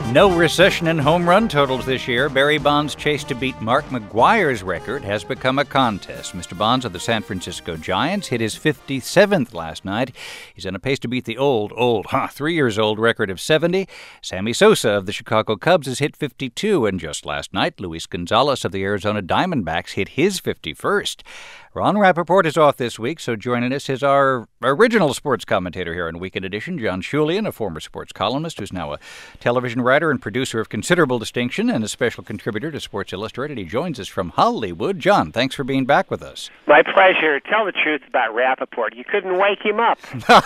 No recession in home run totals this year. Barry Bonds' chase to beat Mark McGwire's record has become a contest. Mr. Bonds of the San Francisco Giants hit his 57th last night. He's on a pace to beat the 3 years old record of 70. Sammy Sosa of the Chicago Cubs has hit 52, and just last night, Luis Gonzalez of the Arizona Diamondbacks hit his 51st. Ron Rappaport is off this week, so joining us is our original sports commentator here in Weekend Edition, John Schulian, a former sports columnist who's now a television writer and producer of considerable distinction and a special contributor to Sports Illustrated. He joins us from Hollywood. John, thanks for being back with us. My pleasure. Tell the truth about Rappaport. You couldn't wake him up.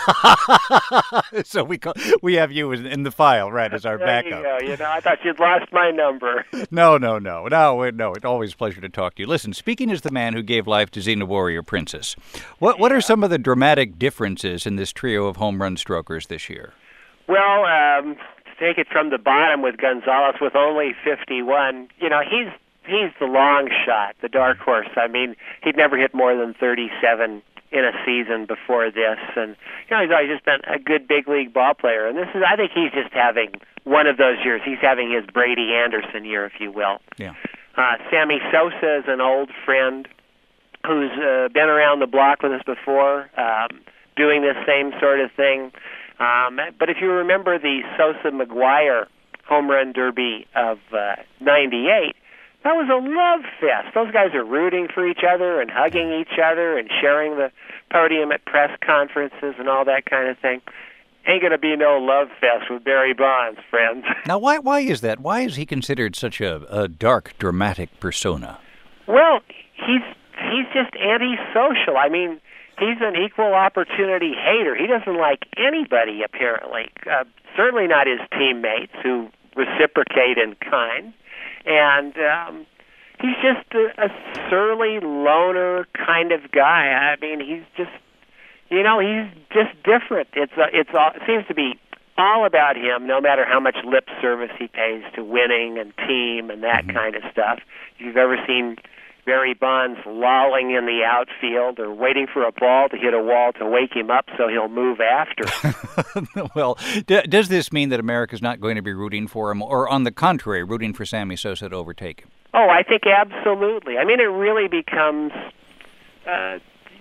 So we have you in the file, right, as our backup. There you go. I thought you'd lost my number. No. It's always a pleasure to talk to you. Listen, speaking as the man who gave life to Xena Warrior Princess, what are some of the dramatic differences in this trio of home run strokers this year? Well, to take it from the bottom with Gonzalez with only 51, he's the long shot, the dark horse. I mean, he'd never hit more than 37 in a season before this, and he's always just been a good big league ball player. And I think he's just having one of those years. He's having his Brady Anderson year, if you will. Yeah. Sammy Sosa is an old friend who's been around the block with us before, doing this same sort of thing. But if you remember the Sosa-McGwire home run derby of 98, that was a love fest. Those guys are rooting for each other and hugging each other and sharing the podium at press conferences and all that kind of thing. Ain't going to be no love fest with Barry Bonds, friends. Now, why is that? Why is he considered such a dark, dramatic persona? Well, he's just antisocial. I mean, he's an equal opportunity hater. He doesn't like anybody, apparently. Certainly not his teammates, who reciprocate in kind. And he's just a surly loner kind of guy. I mean, he's just, he's just different. It seems to be all about him, no matter how much lip service he pays to winning and team and that kind of stuff. If you've ever seen Barry Bonds lolling in the outfield or waiting for a ball to hit a wall to wake him up so he'll move after. Well, does this mean that America's not going to be rooting for him, or on the contrary, rooting for Sammy Sosa to overtake him? Oh, I think absolutely. I mean, it really becomes, a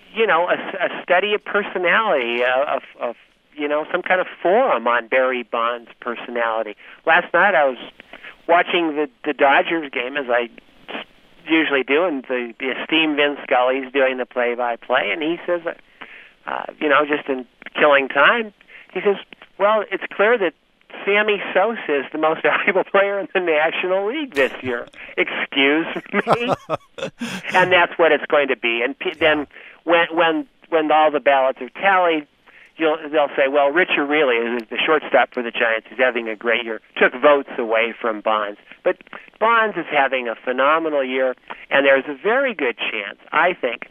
study of personality, of some kind of forum on Barry Bonds' personality. Last night I was watching the Dodgers game, as I usually do, and the esteemed Vin Scully's doing the play-by-play, and he says, just in killing time, he says, well, it's clear that Sammy Sosa is the most valuable player in the National League this year. Excuse me? And that's what it's going to be. And then when all the ballots are tallied, they'll say, well, Rich Aureli is the shortstop for the Giants. He's having a great year. Took votes away from Bonds. But Bonds is having a phenomenal year, and there's a very good chance, I think,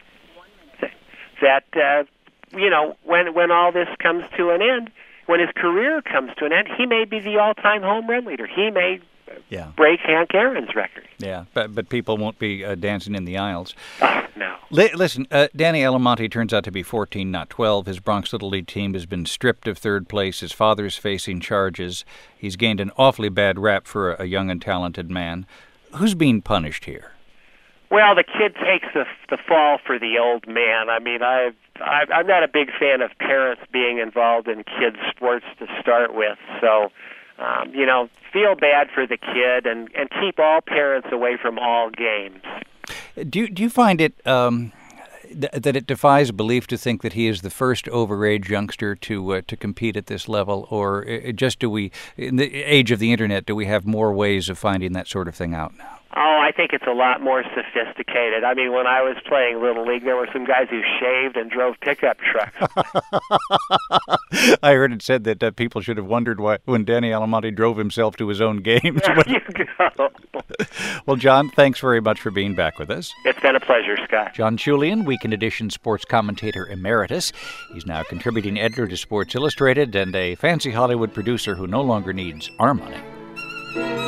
that, when all this comes to an end, when his career comes to an end, he may be the all-time home run leader. He may break Hank Aaron's record. Yeah, but people won't be dancing in the aisles. Oh, no. Listen, Danny Almonte turns out to be 14, not 12. His Bronx Little League team has been stripped of third place. His father's facing charges. He's gained an awfully bad rap for a young and talented man. Who's being punished here? Well, the kid takes the fall for the old man. I mean, I'm not a big fan of parents being involved in kids' sports to start with. So, feel bad for the kid and keep all parents away from all games. Do you find it that it defies belief to think that he is the first overage youngster to compete at this level, or just do we, in the age of the internet, do we have more ways of finding that sort of thing out now? Oh, I think it's a lot more sophisticated. I mean, when I was playing Little League, there were some guys who shaved and drove pickup trucks. I heard it said that people should have wondered why when Danny Almonte drove himself to his own games. There you go. Well, John, thanks very much for being back with us. It's been a pleasure, Scott. John Schulian, Weekend Edition sports commentator emeritus. He's now contributing editor to Sports Illustrated and a fancy Hollywood producer who no longer needs our money.